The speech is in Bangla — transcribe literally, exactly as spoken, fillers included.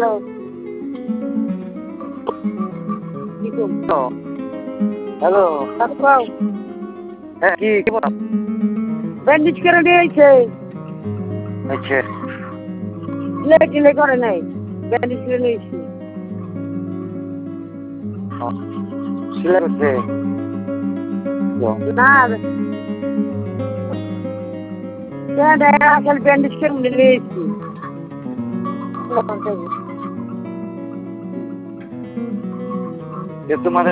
হ্যালো, হ্যাঁ কি কি বলো? ব্যান্ডেজ করে নিয়েছে, আচ্ছা লে টিলে করে নাই, ব্যান্ডেজ করে নিয়েছি। সেলাই করছে না আসলে ব্যান্ডেজ করে নিয়েছি। তোমাদের